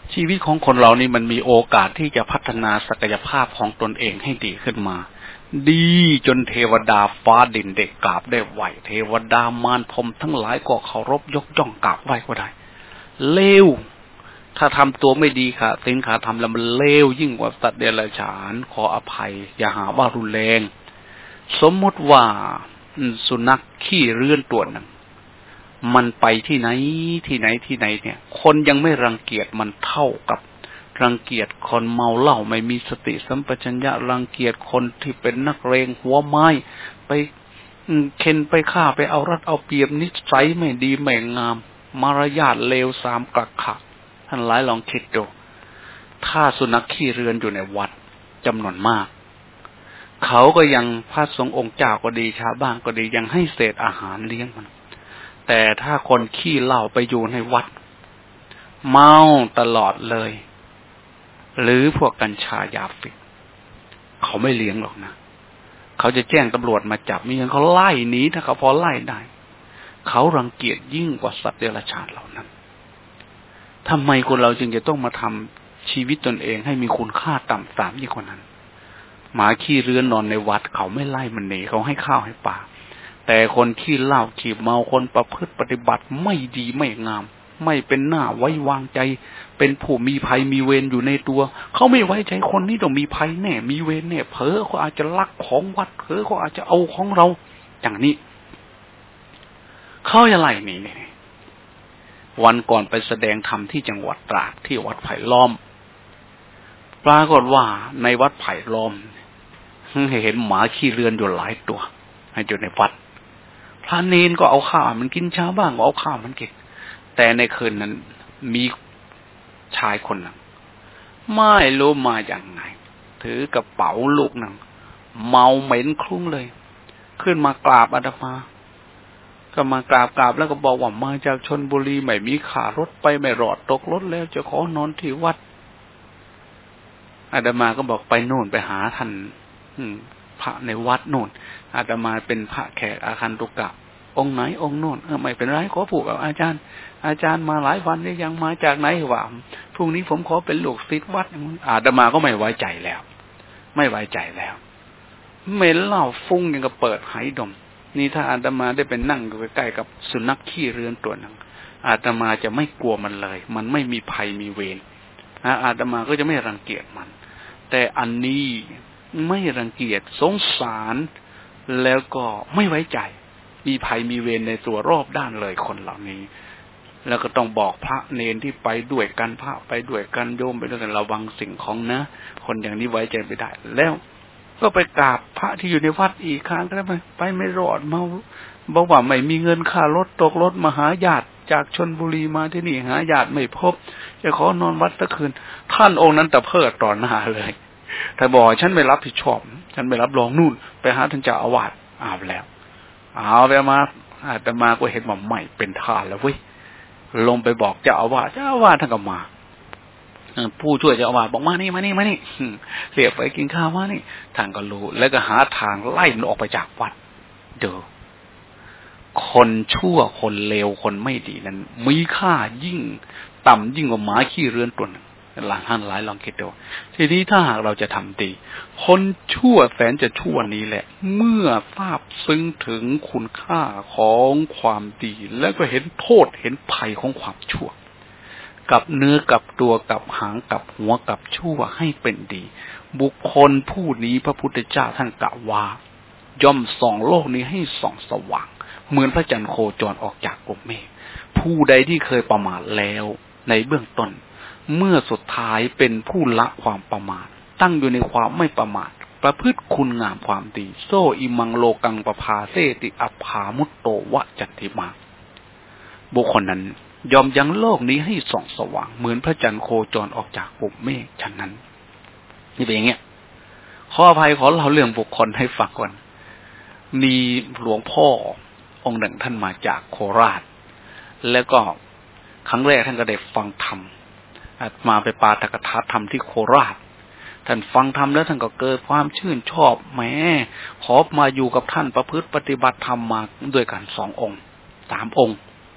ชีวิตของคนเรานี่มันมีโอกาสที่จะพัฒนาศักยภาพของตนเองให้ดีขึ้นมาดีจนเทวดาฟ้าดินเด็กกราบได้ไหวเทวดามารพรหมทั้งหลายก็เคารพยกย่องกราบไหวก็ได้เลวถ้าทำตัวไม่ดีค่ะสินขาทำแล้วมันเลวยิ่งกว่าสัตว์เดรัจฉานขออภัยอย่าหาว่ารุนแรงสมมติว่าสุนัขขี้เลื่อนตัวหนึ่งมันไปที่ไหนเนี่ยคนยังไม่รังเกียจมันเท่ากับรังเกียจคนเมาเหล้าไม่มีสติสัมปชัญญะรังเกียจคนที่เป็นนักเลงหัวไม้ไปเค้นไปฆ่าไปเอารัดเอาเปรียบนิสัยไม่ดีไม่งามมารยาทเลวสามกักขะท่านหลายลองคิดดูถ้าสุนัขขี้เรือนอยู่ในวัดจำนวนมากเขาก็ยังพระสงฆ์องค์เจ้าก็ดีชาวบ้านก็ดียังให้เศษอาหารเลี้ยงมันแต่ถ้าคนขี้เหล้าไปอยู่ในวัดเมาตลอดเลยหรือพวกกัญชายาฟิกเขาไม่เลี้ยงหรอกนะเขาจะแจ้งตำรวจมาจับมีอย่างเขาไล่หนีถ้าเขาพอไล่ได้เขารังเกียจยิ่งกว่าสัตว์เดรัจฉานเหล่านั้นทำไมคนเราจึงจะต้องมาทำชีวิตตนเองให้มีคุณค่าต่ำสามยิ่งกว่านั้นหมาขี้เรือนนอนในวัดเขาไม่ไล่มันหนีเขาให้ข้าวให้ปลาแต่คนขี้เหล้าขี้เมาคนประพฤติปฏิบัติไม่ดีไม่งามไม่เป็นหน้าไว้วางใจเป็นผู้มีภัยมีเวรอยู่ในตัวเขาไม่ไว้ใจคนนี้ต้องมีภัยแน่มีเวรแน่เผลอเขาอาจจะลักของวัดเผลอเขาอาจจะเอาของเราอย่างนี้เขาจะไล่หนีวันก่อนไปแสดงธรรมที่จังหวัดตราดที่วัดไผ่ล้อมปรากฏว่าในวัดไผ่ล้อมเห็นหมาขี้เรือนอยู่หลายตัวอยู่ในวัดพระเนนก็เอาข้าวมันกินชาวบ้านก็เอาข้าวมันกินแต่ในคืนนั้นมีชายคนหนึ่งไม่รู้มาอย่างไงถือกระเป๋าลูกหนึ่งเมาเหม็นคลุ้งเลยขึ้นมากราบอาตมาก็มากราบแล้วก็บอกว่ามาจากชลบุรีไม่มีขารถไปไม่รอดตกรถแล้วจะขอนอนที่วัดอาตมาก็บอกไปโน่นไปหาท่านพระในวัดโน่นอาตมาเป็นพระแขกอาคันตุกะองค์ไหนองค์โน่นไม่เป็นไรขอผูกกับอาจารย์มาหลายวันนี่ยังมาจากไหนวะพรุ่งนี้ผมขอเป็นลูกศิษย์วัดอาตมาก็ไม่ไว้ใจแล้วเหม็นเหล้าฟุ้งยังกับเปิดไหดมนี่ถ้าอาตมาได้เป็นนั่งอยู่ใกล้ๆกับสุนัขขี้เรือนตัวนึงอาตมาจะไม่กลัวมันเลยมันไม่มีภัยมีเวรอาตมาก็จะไม่รังเกียจมันแต่อันนี้ไม่รังเกียจสงสารแล้วก็ไม่ไว้ใจมีภัยมีเวรในตัวรอบด้านเลยคนเหล่านี้แล้วก็ต้องบอกพระเนนที่ไปด้วยกันพระไปด้วยกันโยมไปด้วยกันระวังสิ่งของนะคนอย่างนี้ไว้ใจไม่ได้แล้วก็ไปกราบพระที่อยู่ในวัดอีกครั้งก็ไปไม่รอดเมาบอกว่าไม่มีเงินค่ารถตกรถมาหาญาติจากชลบุรีมาที่นี่หาญาติไม่พบจะขอนอนวัดตะคืนท่านองค์นั้นตะเพิดต่อหน้าเลยถ้าบอกฉันไม่รับผิดชอบฉันไม่รับรองนู่นไปหาท่านเจ้าอาวาสแล้วเอาไปมาอาตมาก็เห็นว่าไม่เป็นท่าแล้วเว้ยลงไปบอกเจ้าอาวาสท่านก็มาผู้ช่วยเจ้าอาวาสบอกมานี่เรียกไปกินข้าวมานี่ท่านก็รู้แล้วก็หาทางไล่มันออกไปจากวัดเด้อคนชั่วคนเลวคนไม่ดีนั้นมีค่ายิ่งต่ำยิ่งกว่าหมาขี้เรือนตัวนึงท่านหลายลองคิดดูทีนี้ถ้าหากเราจะทำดีคนชั่วแสนจะชั่วนี้แหละเมื่อทราบซึ้งถึงคุณค่าของความดีแล้วก็เห็นโทษเห็นภัยของความชั่วกับเนื้อกับตัวกับหางกับหัวกับชั่วให้เป็นดีบุคคลผู้นี้พระพุทธเจ้าท่านกล่าวว่าย่อมส่องโลกนี้ให้ส่องสว่างเหมือนพระจันทร์โคจรออกจากกลุ่มเมฆผู้ใดที่เคยประมาทแล้วในเบื้องต้นเมื่อสุดท้ายเป็นผู้ละความประมาทตั้งอยู่ในความไม่ประมาทประพฤติคุณงามความดีโซอิมังโลกังปภาเสติอัปภามุตโตวะจันติมาบุคคลนั้นยอมยังโลกนี้ให้ส่องสว่างเหมือนพระจันทร์โคจรออกจากกลุ่มเมฆฉะนั้นนี่เป็นอย่างเงี้ยขออภัยขอเล่าเรื่องบุคคลให้ฟังก่อนมีหลวงพ่อองค์หนึ่งท่านมาจากโคราชแล้วก็ครั้งแรกท่านก็ได้ฟังธรรมมาไปปาฐกถาธรรมที่โคราชท่านฟังธรรมแล้วท่านก็เกิดความชื่นชอบแหมขอมาอยู่กับท่านประพฤติปฏิบัติธรรมมาด้วยกัน2 องค์ 3 องค์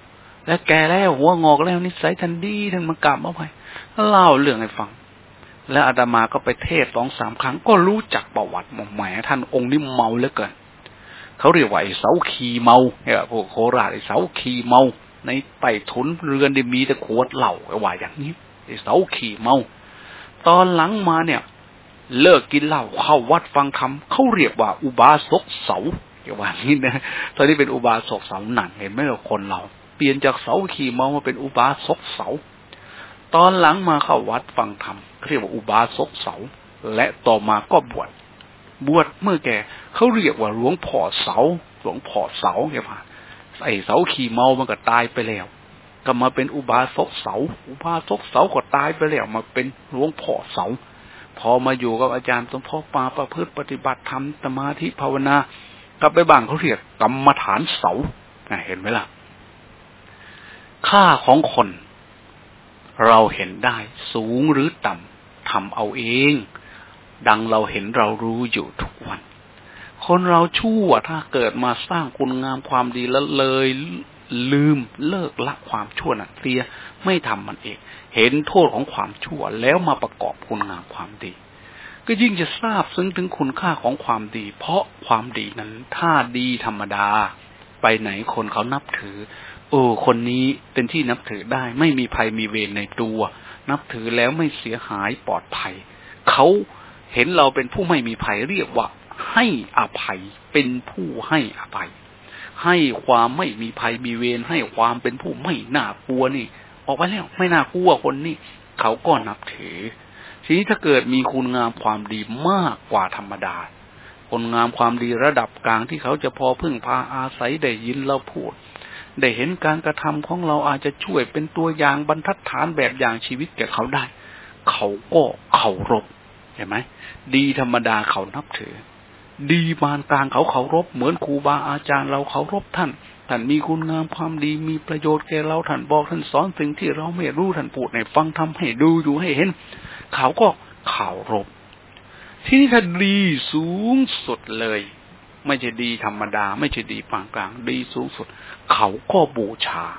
แล้วแกแล้วหัวงอกแล้วนิสัยท่านดีท่านมากราบมาไปเล่าเรื่องให้ฟังแล้วอาตมาก็ไปเทศ2-3 ครั้งก็รู้จักประวัติแหมท่านองค์นี้เมาเหลือเกินเขาเรียกว่าไอ้เสาขี่เมาเนี่ยพวกโคราชไอ้เสาขี่เมาในใต้ถุนเรือนได้มีแต่ขวดเหล้าว่าอย่างนี้ไอ้เสาขี่เมาตอนหลังมาเนี่ยเลิกกินเหล้าเข้าวัดฟังธรรมเขาเรียกว่าอุบาสกเสาอย่างนี้นะตอนนี้เป็นอุบาสกเสาหนักเห็นไหมเราคนเราเปลี่ยนจากเสาขี่เมามาเป็นอุบาสกเสาตอนหลังมาเข้าวัดฟังธรรมเรียกว่าอุบาสกเสาและต่อมาก็บวชเมื่อแก่เขาเรียกว่าหลวงพ่อเสาไงพ่ะไอ้เสาขี่เมามันก็ตายไปแล้วก็มาเป็นอุบาสกเสาก็ตายไปแล้วมาเป็นหลวงพ่อเสาพอมาอยู่กับอาจารย์สมภพมาประพฤติปฏิบัติธรรมสมาธิภาวนากลับไปบ้างเขาเรียกกรรมฐานเสาเห็นไหมล่ะค่าของคนเราเห็นได้สูงหรือต่ำทำเอาเองดังเราเห็นเรารู้อยู่ทุกวันคนเราชั่วถ้าเกิดมาสร้างคุณงามความดีแล้วเลยลืมเลิกละความชั่วนั้นเสียไม่ทำมันเองเห็นโทษของความชั่วแล้วมาประกอบคุณงามความดีก็ยิ่งจะทราบซึ้งถึงคุณค่าของความดีเพราะความดีนั้นถ้าดีธรรมดาไปไหนคนเขานับถือคนนี้เป็นที่นับถือได้ไม่มีภัยมีเวรในตัวนับถือแล้วไม่เสียหายปลอดภัยเขาเห็นเราเป็นผู้ไม่มีภัยเรียกว่าให้อภัยเป็นผู้ให้อภัยให้ความไม่มีภัยมีเวรให้ความเป็นผู้ไม่น่ากลัวนี่ออกไปแล้วไม่น่ากลัวคนนี้เขาก็นับถือทีนี้ถ้าเกิดมีคุณงามความดีมากกว่าธรรมดาคุณงามความดีระดับกลางที่เขาจะพอพึ่งพาอาศัยได้ยินเราพูดได้เห็นการกระทำของเราอาจจะช่วยเป็นตัวอย่างบรรทัดฐานแบบอย่างชีวิตแก่เขาได้เขาก็เคารพเห็นไหมดีธรรมดาเขานับถือดีปานกลางเขาเคารพเหมือนครูบาอาจารย์เราเคารพท่านมีคุณงามความดีมีประโยชน์แก่เราท่านบอกท่านสอนสิ่งที่เราไม่รู้ท่านพูดให้ฟังทำให้ดูอยู่ให้เห็นเขาก็เคารพที่ถ้าดีสูงสุดเลยไม่ใช่ดีธรรมดาไม่ใช่ดีปานกลางดีสูงสุดเขาก็บูชา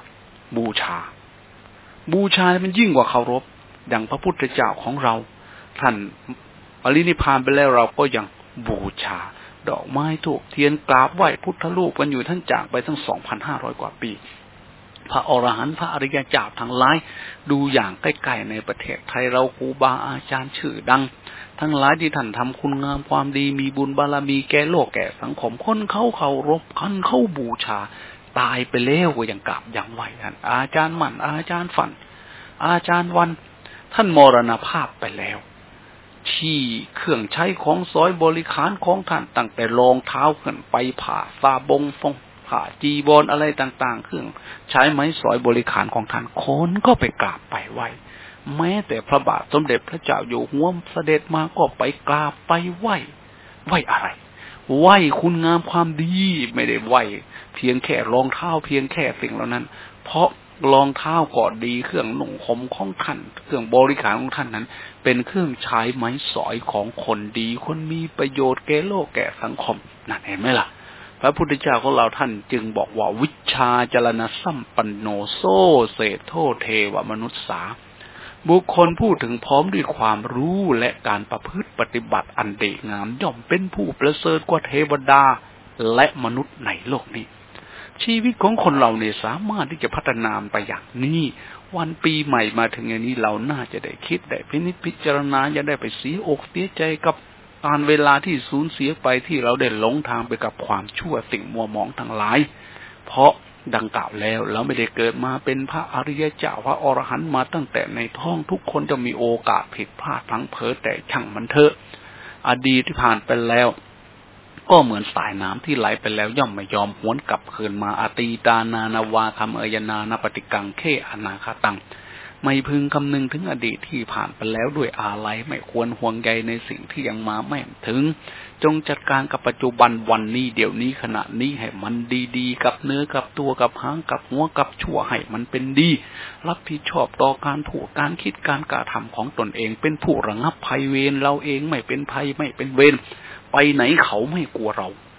มันยิ่งกว่าเคารพอย่างพระพุทธเจ้าของเราท่านปรินิพพานไปแล้วเราก็ยังบูชาดอกไม้ธูปเทียนกราบไหว้พุทธรูปกันอยู่ท่านจากไปทั้ง 2,500 กว่าปีพระอรหันต์พระอริยเจ้าทั้งหลายดูอย่างใกล้ๆในประเทศไทยเราครูบาอาจารย์ชื่อดังทั้งหลายที่ท่านทำคุณงามความดีมีบุญบารมีแก่โลกแก่สังคมคนเขาเคารพกันเขาบูชาตายไปแล้วก็ยังกราบยังไหว้ท่านอาจารย์มั่นอาจารย์ฝันอาจารย์วันท่านมรณภาพไปแล้วที่เครื่องใช้ของสอยบริขารของท่านตั้งแต่รองเท้าขึ้นไปผ้าซาบงฟงผ้าจีวรอะไรต่างๆเครื่องใช้ไม้สอยบริขารของท่านคนก็ไปกราบไปไหว้แม้แต่พระบาทสมเด็จพระเจ้าอยู่หัวเสด็จมาก็ไปกราบไปไหว้อะไรไหว้คุณงามความดีไม่ได้ไหว้เพียงแค่รองเท้าเพียงแค่สิ่งเหล่านั้นเพราะรองเท้าก็ดีเครื่องนุ่งห่มของท่านเครื่องบริขารของท่านนั้นเป็นเครื่องใช้ไม้สอยของคนดีคนมีประโยชน์แก่โลกแก่สังคมนั่นเห็นไหมล่ะพระพุทธเจ้าของเราท่านจึงบอกว่าวิชชาจรณะสัมปันโนโซเศโธเทวมนุษสาบุคคลพูดถึงพร้อมด้วยความรู้และการประพฤติปฏิบัติอันดีงามย่อมเป็นผู้ประเสริฐกว่าเทวดาและมนุษย์ในโลกนี้ชีวิตของคนเราเนี่ยสามารถที่จะพัฒนาไปอย่างนี้วันปีใหม่มาถึงอย่างนี้เราน่าจะได้คิดได้พิจารณาอย่าได้ไปเสียอกเสียใจกับการเวลาที่สูญเสียไปที่เราได้หลงทางไปกับความชั่วสิ่งมัวหมองทั้งหลายเพราะดังกล่าวแล้วเราไม่ได้เกิดมาเป็นพระอริยเจ้าพระอรหันต์มาตั้งแต่ในท้องทุกคนจะมีโอกาสผิดพลาดพลั้งเผลอแต่ช่างมันเถอะอดีตที่ผ่านไปแล้วก็เหมือนสายน้ำที่ไหลไปแล้วย่อมไม่ยอมหวนกลับคืนมาอตีตานานาวาคำเอยนานปฏิกังเขอนาคตังไม่พึงคำนึงถึงอดีตที่ผ่านไปแล้วด้วยอาลัยไม่ควรห่วงใยในสิ่งที่ยังมาไม่ถึงจงจัดการกับปัจจุบันวันนี้เดี๋ยวนี้ขณะนี้ให้มันดีๆกับเนื้อกับตัวกับหางกับหัวกับชั่วให้มันเป็นดีรับผิดชอบต่อการถูกการคิดการกระทำของตนเองเป็นผู้ระงับภัยเวรเราเองไม่เป็นภัยไม่เป็นเวรไปไหนเขาไม่กลัวเรา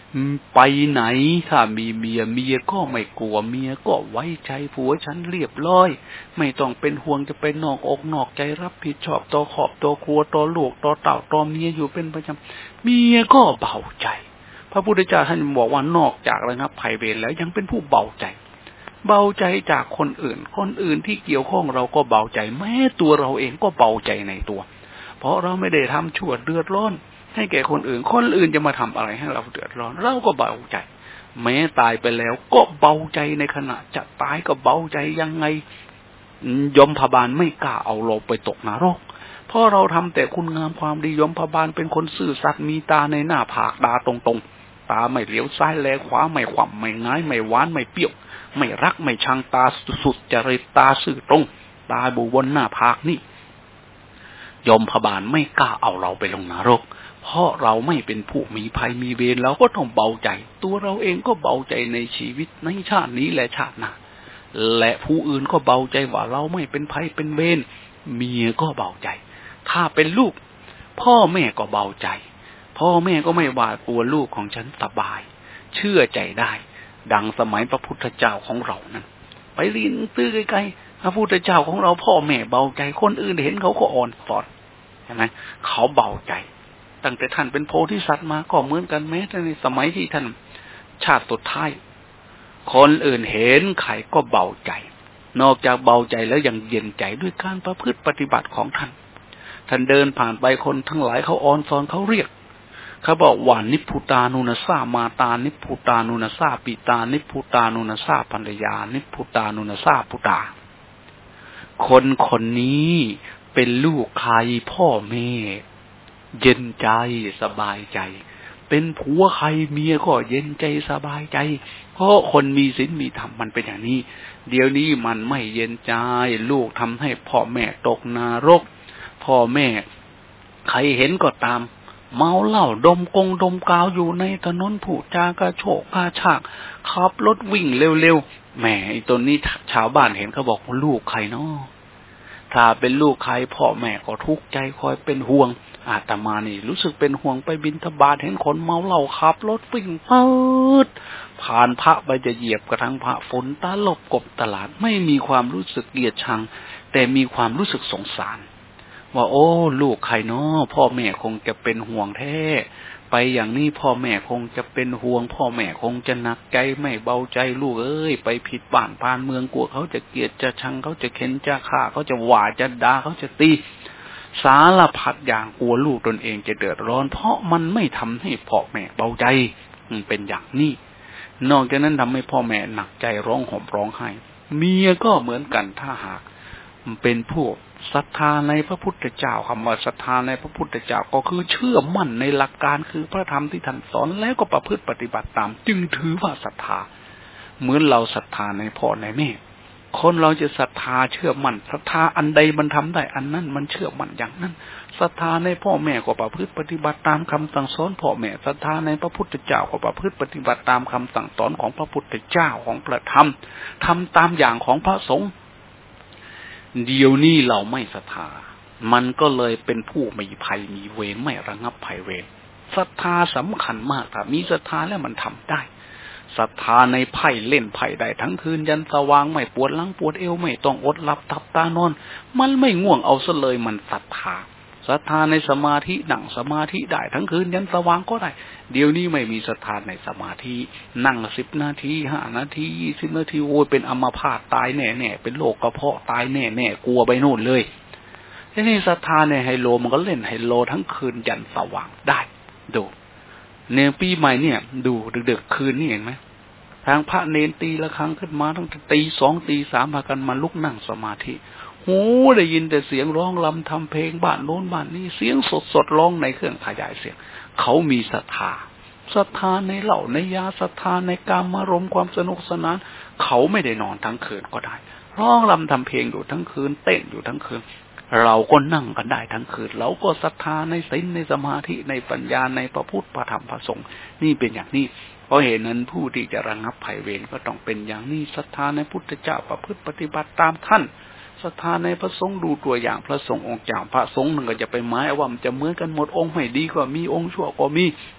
ไปไหนถ้ามีเมียก็ไม่กลัวเมียก็ไว้ใจผัวฉันเรียบร้อยไม่ต้องเป็นห่วงจะไปนอกอกนอกใจรับผิดชอบต่อครอบต่อครัวต่อลูกต่อเต่าต่อเมียอยู่เป็นประจำเมียก็เบาใจพระพุทธเจ้าท่านบอกว่านอกจากระงับภัยเวรแล้วยังเป็นผู้เบาใจจากคนอื่นที่เกี่ยวข้องเราก็เบาใจแม้ตัวเราเองก็เบาใจในตัวเพราะเราไม่ได้ทำชั่วเดือดร้อนให้แก่คนอื่นจะมาทำอะไรให้เราเดือดร้อนเราก็เบาใจแม้ตายไปแล้วก็เบาใจในขณะจะตายก็เบาใจยังไงยมพบาลไม่กล้าเอาเราไปตกนรกเพราะเราทำแต่คุณงามความดียมพบาลเป็นคนซื่อสัตย์มีตาในหน้าผากตาตรงๆตาไม่เหลียวซ้ายแลขวาไม่ขวำไม่ง้ายไม่หวานไม่เปรี้ยวไม่รักไม่ชังตาสุดจริตตาซื่อตรงตาบูบนหน้าผากนี่ยมพบาลไม่กล้าเอาเราไปลงนรกเพราะเราไม่เป็นผู้มีภัยมีเวรเราก็ต้องเบาใจตัวเราเองก็เบาใจในชีวิตในชาตินี้และชาติหน้าและผู้อื่นก็เบาใจว่าเราไม่เป็นภัยเป็นเวรเมียก็เบาใจถ้าเป็นลูกพ่อแม่ก็เบาใจพ่อแม่ก็ไม่หวาดกลัวลูกของฉันสบายเชื่อใจได้ดังสมัยพระพุทธเจ้าของเรานั้นไปเรียนตื้อไกลๆพระพุทธเจ้าของเราพ่อแม่เบาใจคนอื่นเห็นเขาก็อ่อนสอนใช่ไหมเขาเบาใจตั้งแต่ท่านเป็นโพธิสัตว์มาก็เหมือนกันแม้แต่ในสมัยที่ท่านชาติสุดท้ายคนอื่นเห็นใครก็เบาใจนอกจากเบาใจแล้วยังเย็นใจด้วยการประพฤติปฏิบัติของท่านเดินผ่านไปคนทั้งหลายเขาอ่อนสอนเขาเรียกเขาบอกว่านิพพุตานุนัสสามาตานิพพุตานุนัสสาปิตานิพพุตานุนัสสาภรรยานิพพุตานุนัสสาปุตตาคนนี้เป็นลูกใครพ่อแม่เย็นใจสบายใจเป็นผัวใครเมียก็เย็นใจสบายใจเพราะคนมีศีลมีธรรมมันเป็นอย่างนี้เดี๋ยวนี้มันไม่เย็นใจลูกทำให้พ่อแม่ตกนรกพ่อแม่ใครเห็นก็ตามเมาเหล้าดมกาวอยู่ในถนนผูดจากระโชกกระชากขับรถวิ่งเร็วๆแหมไอ้ตัวนี้ชาวบ้านเห็นเขาบอกลูกใครเนาะถ้าเป็นลูกใครพ่อแม่ก็ทุกข์ใจคอยเป็นห่วงอาตมานี่รู้สึกเป็นห่วงไปบิณฑบาตเห็นคนเมาเหล้าขับรถวิ่งปื๊ดผ่านพระไปจะเหยียบกระทั่งพระฝนตลบกบตลาดไม่มีความรู้สึกเกลียดชังแต่มีความรู้สึกสงสารว่าโอ้ลูกใครเนาะพ่อแม่คงจะเป็นห่วงแท้ไปอย่างนี้พ่อแม่คงจะเป็นห่วงพ่อแม่คงจะหนักใจไม่เบาใจลูกเอ้ยไปผิดบ้านผ่านเมืองกลัวเขาจะเกลียดจะชังเขาจะเข็นจะฆ่าเขาจะหว่าจะด่าเขาจะตีสารพัดอย่างกลัวลูกตนเองจะเดือดร้อนเพราะมันไม่ทำให้พ่อแม่เบาใจเป็นอย่างนี้นอกจากนั้นทำให้พ่อแม่หนักใจร้องห่มร้องไห้เมียก็เหมือนกันถ้าหากเป็นผู้ศรัทธาในพระพุทธเจ้าคำว่าศรัทธาในพระพุทธเจ้าก็คือเชื่อมั่นในหลักการคือพระธรรมที่ท่านสอนแล้วก็ประพฤติปฏิบัติตามจึงถือว่าศรัทธาเหมือนเราศรัทธาในพ่อในแม่คนเราจะศรัทธาเชื่อมั่นศรัทธาอันใดมันทำได้อันนั้นมันเชื่อมั่นอย่างนั้นศรัทธาในพ่อแม่ก็ประพฤติปฏิบัติตามคำสั่งสอนพ่อแม่ศรัทธาในพระพุทธเจ้าก็ประพฤติปฏิบัติตามคำสั่งสอนของพระพุทธเจ้าของพระธรรมทำตามอย่างของพระสงฆ์เดี๋ยวนี้เราไม่ศรัทธามันก็เลยเป็นผู้มีภัยมีเวรไม่ระงับภัยเวรศรัทธาสำคัญมากถ้ามีศรัทธาแล้วมันทำได้ศรัทธาในไพ่เล่นไพ่ได้ทั้งคืนยันสว่างไม่ปวดหลังปวดเอวไม่ต้องอดหลับทับตานอนมันไม่ง่วงเอาซะเลยมันศรัทธาในสมาธินั่งสมาธิได้ทั้งคืนยันสว่างก็ได้เดี๋ยวนี้ไม่มีศรัทธาในสมาธินั่ง10 นาที5 นาที20 นาทีโอ้ยเป็นอัมพาตตายแน่ๆเป็นโรคกระเพาะตายแน่ๆกลัวไปโน่นเลยทีนี้ศรัทธาในไฮโลมันก็เล่นไฮโลทั้งคืนยันสว่างได้ดูเนี่ยปีใหม่เนี่ยดูดึกๆคืนนี่เห็นไหมทางพระเนรตีละครั้งขึ้นมาตั้งแต่ตี 2 ตี 3พากันมาลุกนั่งสมาธิโอ้ได้ยินแต่เสียงร้องรำทำเพลงบ้านโน้นบ้านนี้เสียงสดร้องในเครื่องขยายเสียงเขามีศรัทธาในเหล่าในยาศรัทธาในกามารมณ์ความสนุกสนานเขาไม่ได้นอนทั้งคืนก็ได้ร้องรำทำเพลงอยู่ทั้งคืนเต้นอยู่ทั้งคืนเราก็นั่งกันได้ทั้งคืนเราก็ศรัทธาในศีลในสมาธิในปัญญาในพระพุทธพระธรรมพระสงฆ์นี่เป็นอย่างนี้เพราะเหตุนั้นผู้ที่จะระงับภัยเวรก็ต้องเป็นอย่างนี้ศรัทธาในพุทธเจ้าประพฤติปฏิบัติตามท่านศรัทธาในพระสงฆ์ดูตัวอย่างพระสงฆ์องค์เจ้าพระสงฆ์นึงก็จะไปหมายว่ามันจะเหมือนกันหมดองค์ไม่ดีก็มีองค์ชั่วก็มี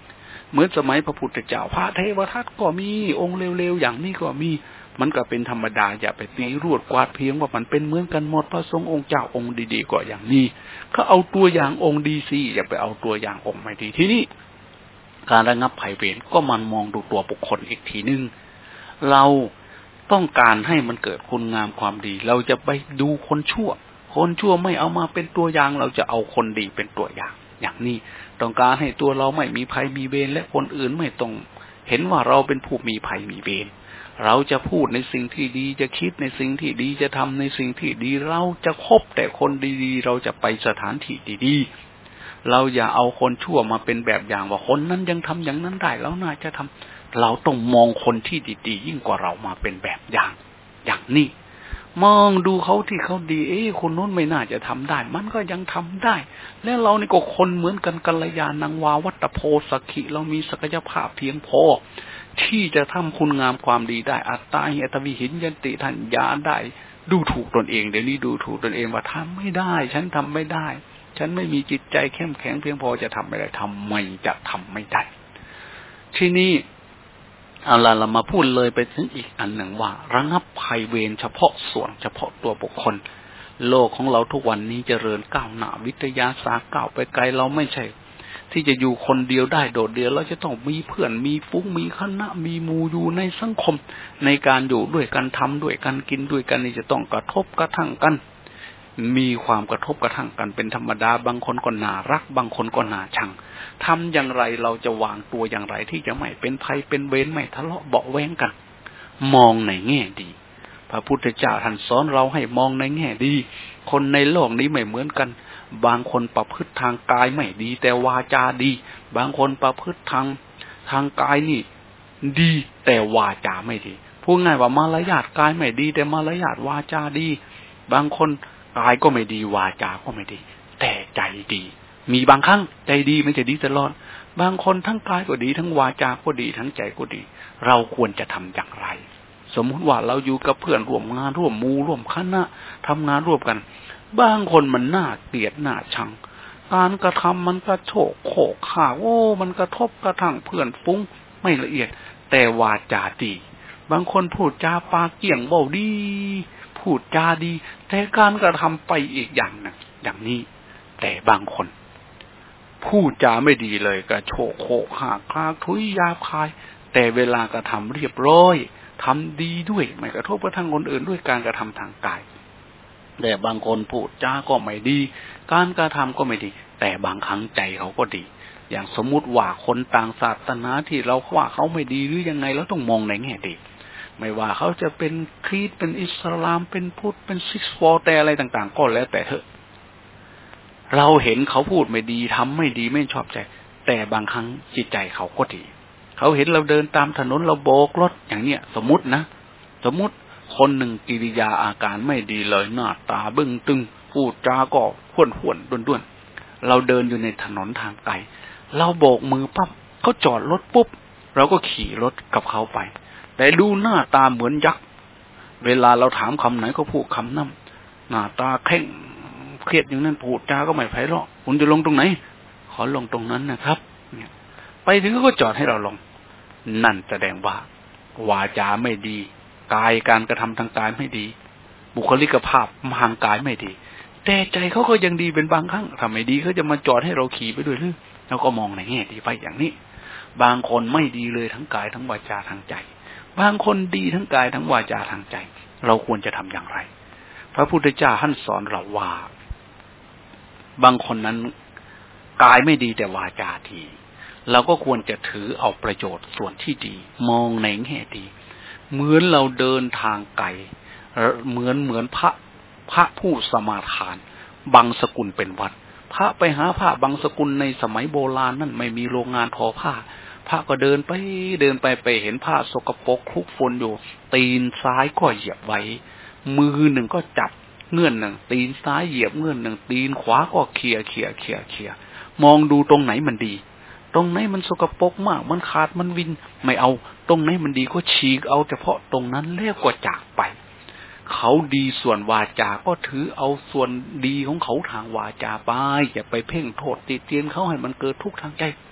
เหมือนสมัยพระพุทธเจ้าพระเทวทัตก็มีองค์เร็วๆอย่างนี้ก็มีมันก็เป็นธรรมดาอย่าไปตีรวดกวาดเพียงว่ามันเป็นเหมือนกันหมดพระสงฆ์องค์เจ้าองค์ดีๆก็อย่างนี้ก็เอาตัวอย่างองค์ดีสิอย่าไปเอาตัวอย่างองค์ไม่ดีที่นี่การระงับภัยเวรก็มันมองดูตัวบุคคลอีกทีนึงเราต้องการให้มันเกิดคุณงามความดีเราจะไปดูคนชั่วไม่เอามาเป็นตัวอย่างเราจะเอาคนดีเป็นตัวอย่างอย่างนี้ต้องการให้ตัวเราไม่มีภัยมีเวรและคนอื่นไม่ต้องเห็นว่าเราเป็นผู้มีภัยมีเวรเราจะพูดในสิ่งที่ดีจะคิดในสิ่งที่ดีจะทำในสิ่งที่ดีเราจะคบแต่คนดีๆเราจะไปสถานที่ดีๆเราอย่าเอาคนชั่วมาเป็นแบบอย่างว่าคนนั้นยังทำอย่างนั้นได้แล้วน่าจะทำเราต้องมองคนที่ดีๆยิ่งกว่าเรามาเป็นแบบอย่างอย่างนี้มองดูเขาที่เขาดีคนโน้นไม่น่าจะทำได้มันก็ยังทำได้แล้วเรานี่ก็คนเหมือนกันกัลยาณังวาวัตโพสักขิเรามีศักยภาพเพียงพอที่จะทำคุณงามความดีได้อัตตาหิอัตวิหินยันติทัญญาได้ดูถูกตนเองเดี๋ยวนี้ดูถูกตนเองว่าทำไม่ได้ฉันทำไม่ได้ฉันไม่มีจิตใจเข้มแข็งเพียงพอจะทำไม่ได้ทำไมจะทำไม่ได้ที่นี่เอาล่ะเรามาพูดเลยไปถึงอีกอันหนึ่งว่าระงับภัยเวรเฉพาะส่วนเฉพาะตัวบุคคลโลกของเราทุกวันนี้เจริญก้าวหน้าวิทยาศาสตร์ก้าวไปไกลเราไม่ใช่ที่จะอยู่คนเดียวได้โดดเดี่ยวเราจะต้องมีเพื่อนมีฟุ้งมีคณะมีหมู่อยู่ในสังคมในการอยู่ด้วยกันทำด้วยกันกินด้วยกันนี่จะต้องกระทบกระทั่งกันมีความกระทบกระทั่งกันเป็นธรรมดาบางคนก็น่ารักบางคนก็น่าชังทำอย่างไรเราจะวางตัวอย่างไรที่จะไม่เป็นภัยเป็นเวรไม่ทะเลาะเบาะแว้งกันมองในแง่ดีพระพุทธเจ้าท่านสอนเราให้มองในแง่ดีคนในโลกนี้ไม่เหมือนกันบางคนประพฤติทางกายไม่ดีแต่วาจาดีบางคนประพฤติทางกายนี่ดีแต่วาจาไม่ดีพูดง่ายว่ามารยาทกายไม่ดีแต่มารยาทวาจาดีบางคนกายก็ไม่ดีวาจาก็ไม่ดีแต่ใจดีมีบางครั้งใจดีไม่ใช่ดีตลอดบางคนทั้งกายก็ดีทั้งวาจาก็ดีทั้งใจก็ดีเราควรจะทำอย่างไรสมมติว่าเราอยู่กับเพื่อนร่วมงานร่วมหมู่ร่วมคณะทำงานร่วมกันบางคนมันน่าเกลียดน่าชังการกระทำมันก็โฉกโขกข่ามันกระทบกระทั่งเพื่อนฟุ้งไม่ละเอียดแต่วาจาดีบางคนพูดจาปากเกี่ยงเบาดีพูดจาดีแต่การกระทำไปอีกอย่างหนึ่งอย่างนี้แต่บางคนพูดจาไม่ดีเลยกระโฉกโขกหักคลาทุยหยาบคายแต่เวลากระทำเรียบร้อยทำดีด้วยไม่กระทบกระทั่งคนอื่นด้วยการกระทำทางกายแต่บางคนพูดจาก็ไม่ดีการกระทำก็ไม่ดีแต่บางครั้งใจเขาก็ดีอย่างสมมุติว่าคนต่างศาสนาที่เราว่าเขาไม่ดีหรือยังไงเราต้องมองในแง่ดีไม่ว่าเขาจะเป็นคริสต์เป็นอิสลามเป็นพุทธเป็นซิกฟอร์แต่อะไรต่างๆก็แล้วแต่เถอะเราเห็นเขาพูดไม่ดีทำไม่ดีไม่ชอบใจแต่บางครั้งจิตใจเขาก็ดีเขาเห็นเราเดินตามถนนเราโบกรถอย่างเนี้ยสมมุติคนหนึ่งกิริยาอาการไม่ดีเลยหน้าตาบึ้งตึงพูดจาก็ห้วนด้วนๆเราเดินอยู่ในถนนทางไกลเราโบกมือปั๊บเขาจอดรถปุ๊บเราก็ขี่รถกับเขาไปแต่ดูหน้าตาเหมือนยักษ์เวลาเราถามคำไหนก็พูดคำนั้นหน้าตาเคร่งเครียดอย่างนั้นพูดจาก็ไม่ไพเราะคุณจะลงตรงไหนขอลงตรงนั้นนะครับเนี่ยไปถึงก็จอดให้เราลงนั่นแสดงว่าวาจาไม่ดีกายการกระทำทางกายไม่ดีบุคลิกภาพทางกายไม่ดีแต่ใจเขาก็ยังดีเป็นบางครั้งทำไม่ดีเขาจะมาจอดให้เราขี่ไปด้วยหรือเราก็มองในแง่ดีไปอย่างนี้บางคนไม่ดีเลยทั้งกายทั้งวาจาทางใจบางคนดีทั้งกายทั้งวาจาทางใจเราควรจะทำอย่างไรพระพุทธเจ้าท่านสอนเราว่าบางคนนั้นกายไม่ดีแต่วาจาดีเราก็ควรจะถือเอาประโยชน์ส่วนที่ดีมองในแง่ดีเหมือนเราเดินทางไกลเหมือนพระผู้สมาทานบางสกุลเป็นวัดพระไปหาผ้าบางสกุลในสมัยโบราณนั่นไม่มีโรงงานทอผ้าพระก็เดินไปเห็นผ้าสกปรกคลุกฝุ่นอยู่ตีนซ้ายก็เหยียบไว้มือหนึ่งก็จับเงื่อนหนึ่งตีนซ้ายเหยียบเงื่อนหนึ่งตีนขวาก็เขี่ยมองดูตรงไหนมันดีตรงไหนมันสกปรกมากมันขาดมันวินไม่เอาตรงไหนมันดีก็ฉีกเอาเฉพาะตรงนั้นแล้วก็จากไปเขาดีส่วนวาจาก็ถือเอาส่วนดีของเขาทางวาจาไปอย่าไปเพ่งโทษติเตียนเขาให้มันเกิดทุกข์ทางใจ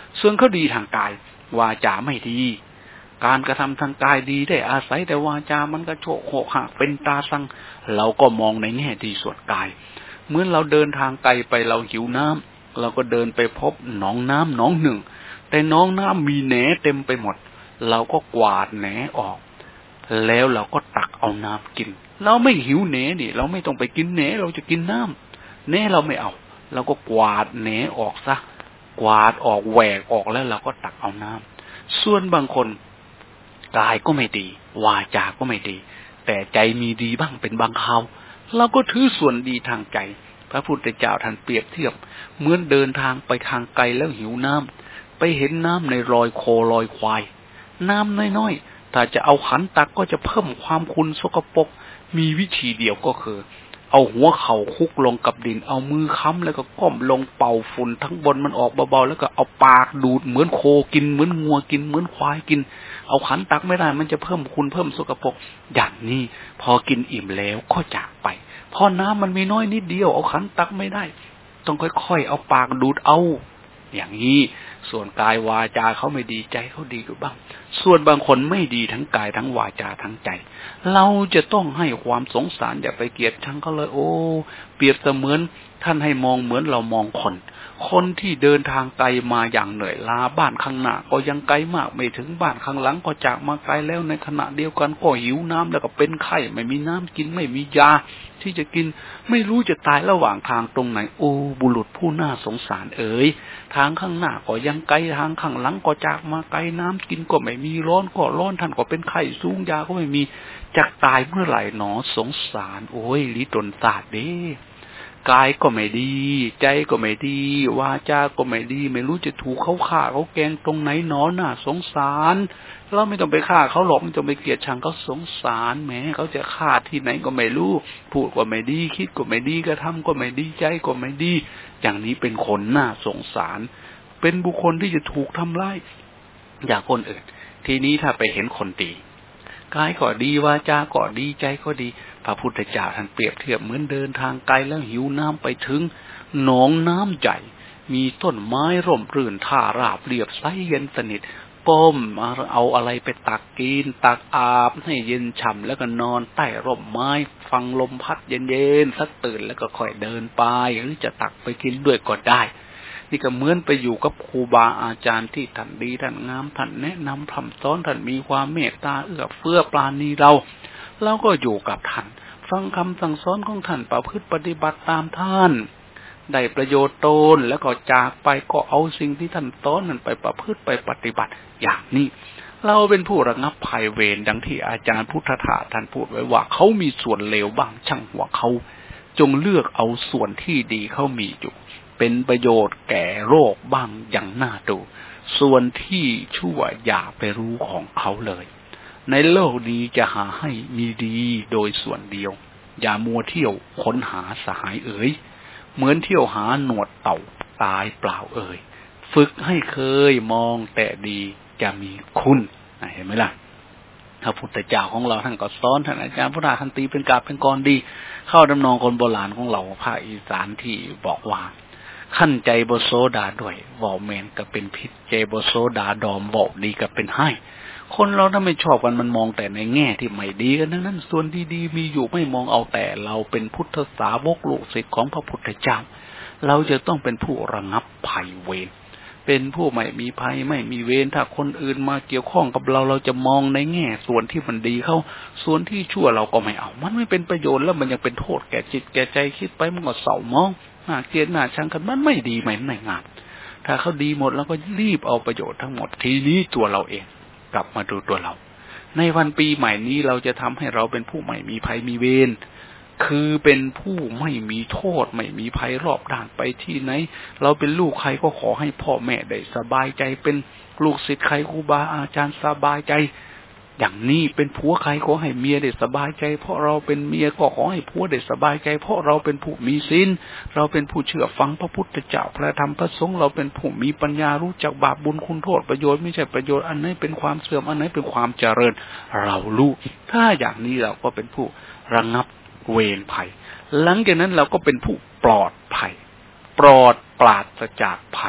ส่วนเขาดีทางกายวาจาไม่ดีการกระทำทางกายดีได้อาศัยแต่วาจามันก็โฉกโขกหักเป็นตาสังเราก็มองในแง่ดีส่วนกายเมื่อเราเดินทางไกลไปเราหิวน้ำเราก็เดินไปพบหนองน้ำหนองหนึ่งแต่หนองน้ำมีแหนเต็มไปหมดเราก็กวาดแหนออกแล้วเราก็ตักเอาน้ำกินเราไม่หิวแหนนี่เราไม่ต้องไปกินแหนเราจะกินน้ำแหนเราไม่เอาเราก็กวาดแหนออกซะกวาดออกแหวกออกแล้วเราก็ตักเอาน้ำส่วนบางคนกายก็ไม่ดีวาจาก็ไม่ดีแต่ใจมีดีบ้างเป็นบางคราวเราก็ถือส่วนดีทางใจพระพุทธเจ้าท่านเปรียบเทียบเหมือนเดินทางไปทางไกลแล้วหิวน้ำไปเห็นน้ำในรอยโครอยควายน้ำน้อยๆถ้าจะเอาขันตักก็จะเพิ่มความขุ่นสกปรกมีวิธีเดียวก็คือเอาหัวเข่าคุกลงกับดินเอามือค้ำแล้วก็ก้มลงเป่าฝุ่นทั้งบนมันออกเบาๆแล้วก็เอาปากดูดเหมือนโคกินเหมือนงัวกินเหมือนควายกินเอาขันตักไม่ได้มันจะเพิ่มคุณเพิ่มสกปรกอย่างนี้พอกินอิ่มแล้วก็จากไปพอน้ำมันมีน้อยนิดเดียวเอาขันตักไม่ได้ต้องค่อยๆเอาปากดูดเอาอย่างนี้ส่วนกายวาจาเขาไม่ดีใจเขาดีอยู่บ้างส่วนบางคนไม่ดีทั้งกายทั้งวาจาทั้งใจเราจะต้องให้ความสงสารอย่าไปเกลียดชังเขาเลยโอ้เปรียบเสมือนท่านให้มองเหมือนเรามองคนที่เดินทางไกลมาอย่างเหนื่อยล้าบ้านข้างหน้าก็ยังไกลมากไม่ถึงบ้านข้างหลังก็จากมาไกลแล้วในขณะเดียวกันก็หิวน้ำแล้วก็เป็นไข้ไม่มีน้ำกินไม่มียาที่จะกินไม่รู้จะตายระหว่างทางตรงไหนโอ้บุรุษผู้น่าสงสารเอ๋ยทางข้างหน้าก็ยังไกลทางข้างหลังก็จากมาไกลน้ำกินก็ไม่มีร้อนก็ร้อนท่านก็เป็นไข้สูงยาก็ไม่มีจะตายเมื่อไหร่หนอสงสารโอ้ยลิตนศาสตร์เด้กายก็ไม่ดีใจก็ไม่ดีวาจาก็ไม่ดีไม่รู้จะถูกเขาฆ่าเขาแกงตรงไหนหนอน่าสงสารเราไม่ต้องไปฆ่าเขาหรอกไม่ต้องไปเกลียดชังเขาสงสารแหมเขาจะฆ่าที่ไหนก็ไม่รู้พูดก็ไม่ดีคิดก็ไม่ดีกระทำก็ไม่ดีใจก็ไม่ดีอย่างนี้เป็นคนน่าสงสารเป็นบุคคลที่จะถูกทำร้ายอย่างคนอื่นทีนี้ถ้าไปเห็นคนดีกายก็ดีวาจาก็ดีใจก็ดีพระพุทธเจ้าท่านเปรียบเทียบเหมือนเดินทางไกลแล้วหิวน้ำไปถึงหนองน้ำใหญ่มีต้นไม้ร่มรื่นท่าราบเรียบใสเย็นสนิทป้มเอาอะไรไปตักกินตักอาบให้เย็นฉ่ำแล้วก็นอนใต้ร่มไม้ฟังลมพัดเย็นๆสักตื่นแล้วก็ค่อยเดินไปหรือจะตักไปกินด้วยก็ได้นี่ก็เหมือนไปอยู่กับครูบาอาจารย์ที่ท่านดีท่านงามท่านแนะนำพร่ำสอนท่านมีความเมตตาเอื้อเฟื้อปราณีเราก็อยู่กับท่านฟังคำสั่งสอนของท่านประพฤติปฏิบัติตามท่านได้ประโยชน์ตนแล้วก็จากไปก็เอาสิ่งที่ท่านสอนนั้นไปประพฤติไปปฏิบัติอย่างนี้เราเป็นผู้ระงับภัยเวรดังที่อาจารย์พุทธทาสท่านพูดไว้ว่าเขามีส่วนเลวบ้างช่างหัวเขาจงเลือกเอาส่วนที่ดีเขามีอยู่เป็นประโยชน์แก่โลกบ้างอย่างน่าดูส่วนที่ชั่วอย่าไปรู้ของเขาเลยในโลกนี้จะหาให้มีดีโดยส่วนเดียวอย่ามัวเที่ยวค้นหาสหายเอ๋ยเหมือนเที่ยวหาหนวดเต่าตายเปล่าเอ๋ยฝึกให้เคยมองแต่ดีจะมีคุณเห็นไหมล่ะพระพุทธเจ้าของเราท่านก็สอนท่านอาจารย์พุทธาท่านตีเป็นกาบเป็นกรดีเข้าดำนองคนโบราณของเราภาคอีสานที่บอกว่าขั้นใจบ่โซดาด้วยเว้าแม่นก็เป็นพิษใจบ่โซดาดอมเว้าดีก็เป็นให้คนเราถ้าไม่ชอบกันมันมองแต่ในแง่ที่ไม่ดีกันนั้นส่วนดีๆมีอยู่ไม่มองเอาแต่เราเป็นพุทธสาวกลูกศิษย์ของพระพุทธเจ้าเราจะต้องเป็นผู้ระงับภัยเวรเป็นผู้ไม่มีภัยไม่มีเวรถ้าคนอื่นมาเกี่ยวข้องกับเราจะมองในแง่ส่วนที่มันดีเขาส่วนที่ชั่วเราก็ไม่เอามันไม่เป็นประโยชน์แล้วมันยังเป็นโทษแก่จิตแก่ใจคิดไปมันก็เศร้ามองเกลียดหน้าชังกันมันไม่ดีไม่งามถ้าเขาดีหมดแล้วก็รีบเอาประโยชน์ทั้งหมดทีนี้ตัวเราเองกลับมาดูตัวเราในวันปีใหม่นี้เราจะทำให้เราเป็นผู้ไม่มีภัยมีเวรคือเป็นผู้ไม่มีโทษไม่มีภัยรอบด้านไปที่ไหนเราเป็นลูกใครก็ขอให้พ่อแม่ได้สบายใจเป็นลูกศิษย์ใครครูบาอาจารย์สบายใจอย่างนี้เป็นผัวใครขอให้เมียได้สบายใจเพราะเราเป็นเมียก็ขอให้ผัวได้สบายใจเพราะเราเป็นผู้มีศีลเราเป็นผู้เชื่อฟังพระพุทธเจ้าพระธรรมพระสงฆ์เราเป็นผู้มีปัญญารู้จักบาปบุญคุณโทษประโยชน์ไม่ใช่ประโยชน์อันไหนเป็นความเสื่อมอันไหนเป็นความเจริญเรารู้ถ้าอย่างนี้เราก็เป็นผู้ระงับเวรภัยหลังจากนั้นเราก็เป็นผู้ปลอดภัยปราศจากภัย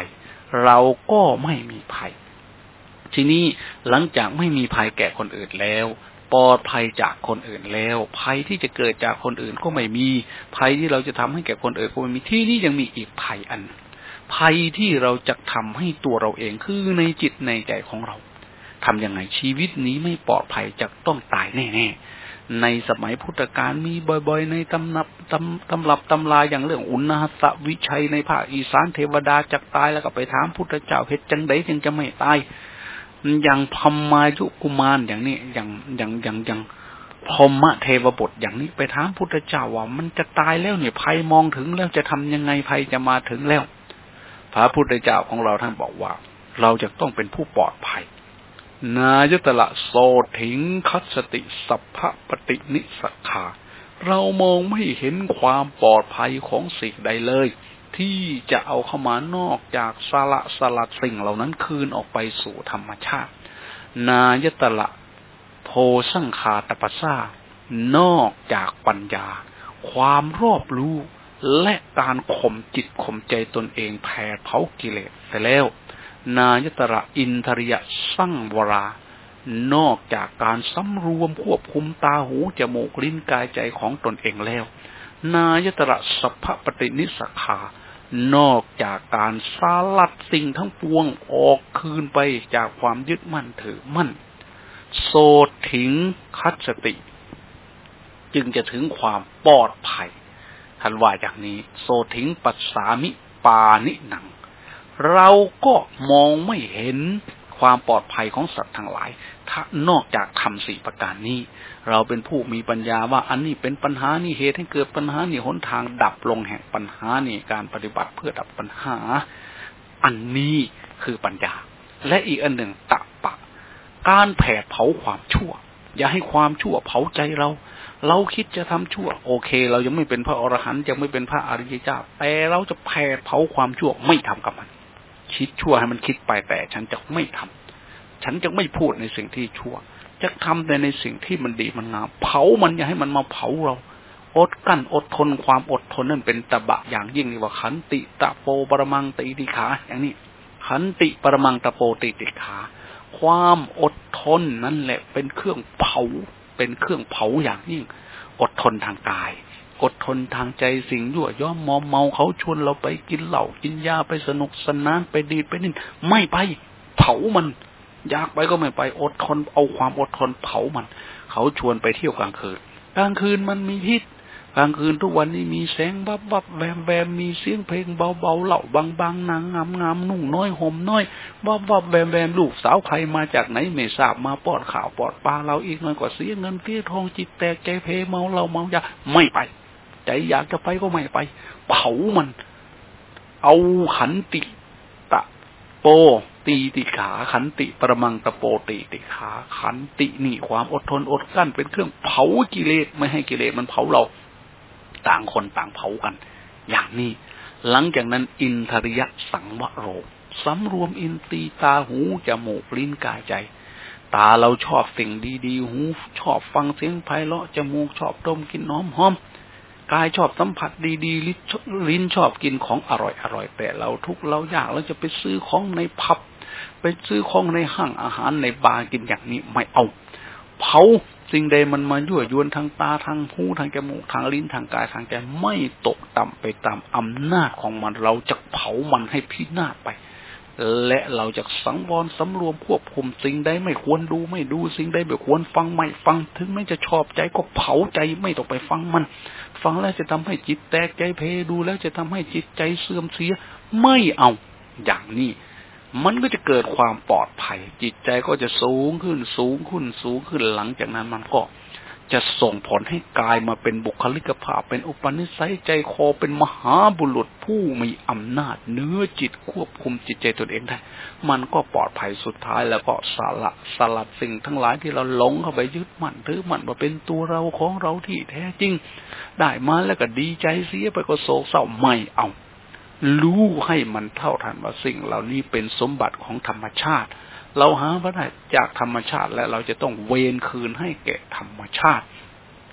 เราก็ไม่มีภัยทีนี้หลังจากไม่มีภัยแก่คนอื่นแล้วปลอดภัยจากคนอื่นแล้วภัยที่จะเกิดจากคนอื่นก็ไม่มีภัยที่เราจะทำให้แก่คนอื่นก็ไม่มีที่นี่ยังมีอีกภัยอันภัยที่เราจะทำให้ตัวเราเองคือในจิตในใจของเราทำยังไงชีวิตนี้ไม่ปลอดภัยจะต้องตายแน่ๆในสมัยพุทธกาลมีบ่อยๆในตำรับตำราอย่างเรื่องอุณหสวิชัยในภาคอีสานเทวดาจักตายแล้วก็ไปถามพุทธเจ้าเฮ็ดจังได๋จึงจะไม่ตายอย่างพมายุกุมารอย่างนี้อย่างพมเทวบทอย่างนี้ไปถามพุทธเจ้าว่ามันจะตายแล้วเนี่ยภัยมองถึงแล้วจะทำยังไงภัยจะมาถึงแล้วพระพุทธเจ้าของเราท่านบอกว่าเราจะต้องเป็นผู้ปลอดภัยนายตละโสถิงคัสสติสัพพะปฏินิสักขาเรามองไม่เห็นความปลอดภัยของสิ่งใดเลยที่จะเอาเข้ามานอกจากสลัดสิ่งเหล่านั้นคืนออกไปสู่ธรรมชาตินายตละโพสังคาตปัสสานอกจากปัญญาความรอบรู้และการข่มจิตข่มใจตนเองแผดเผากิเลสไปแล้วนายตระอินทริยสังวรานอกจากการสำรวมควบคุมตาหูจมูกลิ้นกายใจของตนเองแล้วนายตระสัพพปฏินิสขานอกจากการสลัดสิ่งทั้งปวงออกคืนไปจากความยึดมั่นถือมั่นโสถิงคัสสติจึงจะถึงความปลอดภัยท่านว่าอย่างนี้โสถิงปัสสามิปานิหนังเราก็มองไม่เห็นความปลอดภัยของสัตว์ทั้งหลายถ้านอกจากทำ4ประการนี้เราเป็นผู้มีปัญญาว่าอันนี้เป็นปัญหานี่เหตุให้เกิดปัญหานี่หนทางดับลงแห่งปัญหานี่การปฏิบัติเพื่อดับปัญหาอันนี้คือปัญญาและอีกอันหนึ่งตะปะการแผดเผาความชั่วอย่าให้ความชั่วเผาใจเราคิดจะทำชั่วโอเคเรายังไม่เป็นพระอรหันต์ยังไม่เป็นพระอริยเจ้าแต่เราจะแผดเผาความชั่วไม่ทำกับมันคิดชั่วให้มันคิดไปแต่ฉันจะไม่ทำฉันจะไม่พูดในสิ่งที่ชั่วจะทำแต่ในสิ่งที่มันดีมันงามเผามันอย่าให้มันมาเผาเราอดกั้นอดทนความอดทนนั่นเป็นตบะอย่างยิ่งนี่ว่าขันติตะโปปรมังติติขาอย่างนี้ขันติปรมังตะโปติติขาความอดทนนั่นแหละเป็นเครื่องเผาเป็นเครื่องเผาอย่างยิ่งอดทนทางกายอดทนทางใจสิ่งยั่วย้อมมอมเมาเขาชวนเราไปกินเหล้ากินยาไปสนุกสนานไปดีไปนี่ไม่ไปเผามันอยากไปก็ไม่ไปอดทนเอาความอดทนเผามันเขาชวนไปเที่ยวกลางคืนมันมีพิษกลางคืนทุกวันนี้มีแสงวับแวมมีเสียงเพลงเบาๆเหล่าบางนางงามนุ่งน้อยห่มน้อยวับแวมลูกสาวใครมาจากไหนไม่ทราบมาป้อนข่าวป้อนปลาเราอีกหน่อยก็เสียเงินเสียทองจิตแตกใจเพเมาเราเมายาไม่ไปใจอยากจะไปก็ไม่ไปเผามันเอาขันติตะโปตีติขาขันติปรมังตะโปตีติขาขันตินี่ความอดทนอดกั้นเป็นเครื่องเผากิเลสไม่ให้กิเลสมันเผาเราต่างคนต่างเผากันอย่างนี้หลังจากนั้นอินทริยสังวโรสำรวมอินทรีย์ตาหูจมูกลิ้นกายใจตาเราชอบสิ่งดีๆหูชอบฟังเสียงไพเราะจมูกชอบดมกลิ่นหอมกายชอบสัมผัสดีๆลิ้นชอบกินของอร่อยแต่เราทุกข์เรายากเราจะไปซื้อของในผับไปซื้อของในห้างอาหารในบาร์กินอย่างนี้ไม่เอาเผาสิ่งใดมันมายั่วยวนทางตาทางหูทางจมูกทางลิ้นทางกายทางใจไม่ตกต่ำไปตามอำนาจของมันเราจะเผามันให้พินาศไปและเราจะสังวรสำรวมควบคุมสิ่งใดไม่ควรดูไม่ดูสิ่งใดไม่ควรฟังไม่ฟังถึงแม้จะชอบใจก็เผาใจไม่ต้องไปฟังมันฟังแล้วจะทำให้จิตแตกใจเพดูแล้วจะทำให้จิตใจเสื่อมเสียไม่เอาอย่างนี้มันก็จะเกิดความปลอดภัยจิตใจก็จะสูงขึ้นหลังจากนั้นมันก็จะส่งผลให้กายมาเป็นบุคลิกภาพเป็นอุปนิสัยใจคอเป็นมหาบุรุษผู้มีอำนาจเหนือจิตควบคุมจิตใจตนเองได้มันก็ปลอดภัยสุดท้ายแล้วก็สลัดสิ่งทั้งหลายที่เราหลงเข้าไปยึดมั่นถือมั่นว่าเป็นตัวเราของเราที่แท้จริงได้มาแล้วก็ดีใจเสียไปก็โศกเศร้าไม่เอารู้ให้มันเท่าทันว่าสิ่งเหล่านี้เป็นสมบัติของธรรมชาติเราหามาได้จากธรรมชาติและเราจะต้องเวรคืนให้แก่ธรรมชาติ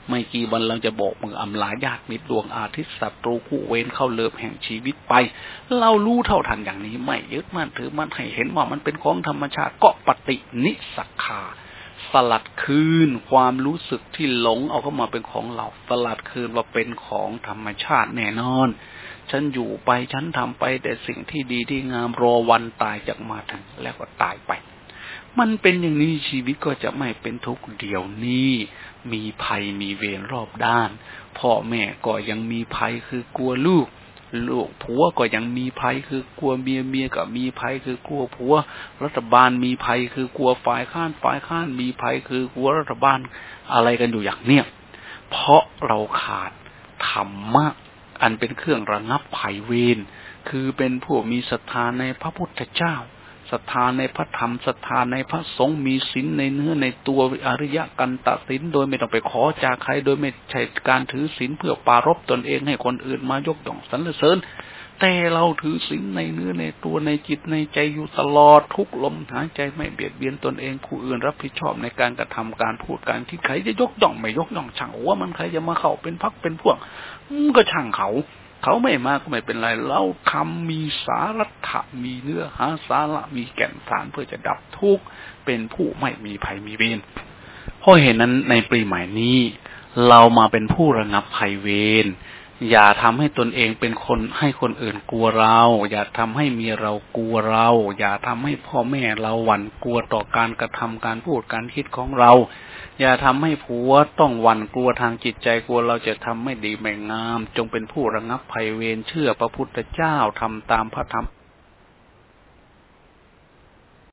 ไม่กี่วันเราจะบอกมืออำลาญาติมิตรดวงอาทิตย์ศัตรูคู่เวรเข้าเลิบแห่งชีวิตไปเรารู้เท่าทันอย่างนี้ไม่ยึดมั่นถือมั่นให้เห็นว่ามันเป็นของธรรมชาติก็ปฏินิสักขาสลัดคืนความรู้สึกที่หลงเอาเข้ามาเป็นของเราสลัดคืนว่าเป็นของธรรมชาติแน่นอนฉันอยู่ไปฉันทำไปแต่สิ่งที่ดีที่งามรอวันตายจากมาถึงแล้วก็ตายไปมันเป็นอย่างนี้ชีวิตก็จะไม่เป็นทุกข์เดี๋ยวนี้มีภัยมีเวรรอบด้านพ่อแม่ก็ยังมีภัยคือกลัวลูกผัวก็ยังมีภัยคือกลัวเมียก็มีภัยคือกลัวผัวรัฐบาลมีภัยคือกลัวฝ่ายค้านมีภัยคือกลัวรัฐบาลอะไรกันอยู่อย่างเนี้ยเพราะเราขาดธรรมะอันเป็นเครื่องระงับภัยเวรคือเป็นผู้มีศรัทธาในพระพุทธเจ้าศรัทธาในพระธรรมศรัทธาในพระสงฆ์มีศีลในเนื้อในตัวอริยกันตศีลโดยไม่ต้องไปขอจากใครโดยไม่ใช่การถือศีลเพื่อปรารภตนเองให้คนอื่นมายกย่องสรรเสริญแต่เราถือศีลในเนื้อในตัวในจิตในใจอยู่ตลอดทุกลมหายใจไม่เบียดเบียนตนเองผู้อื่นรับผิดชอบในการกระทำการพูดการคิดใครจะยกย่องไม่ยกย่องช่างว่ามันใครจะมาเข้าเป็นพรรคเป็นพวกก็ช่างเขาไม่มาก็ไม่เป็นไรเราทำมีสาระมีเนื้อหาสาระมีแก่นสารเพื่อจะดับทุกข์เป็นผู้ไม่มีภัยมีเวรเพราะเหตุนั้นในปีใหม่นี้เรามาเป็นผู้ระงับภัยเวรอย่าทำให้ตนเองเป็นคนให้คนอื่นกลัวเราอย่าทำให้เมียเรากลัวเราอย่าทำให้พ่อแม่เราหวั่นกลัวต่อการกระทำการพูดการคิดของเราอย่าทำให้ผัวต้องหวั่นกลัวทางจิตใจกลัวเราจะทำไม่ดีไม่งามจงเป็นผู้ระงับภัยเวรเชื่อพระพุทธเจ้าทำตามพระธรรม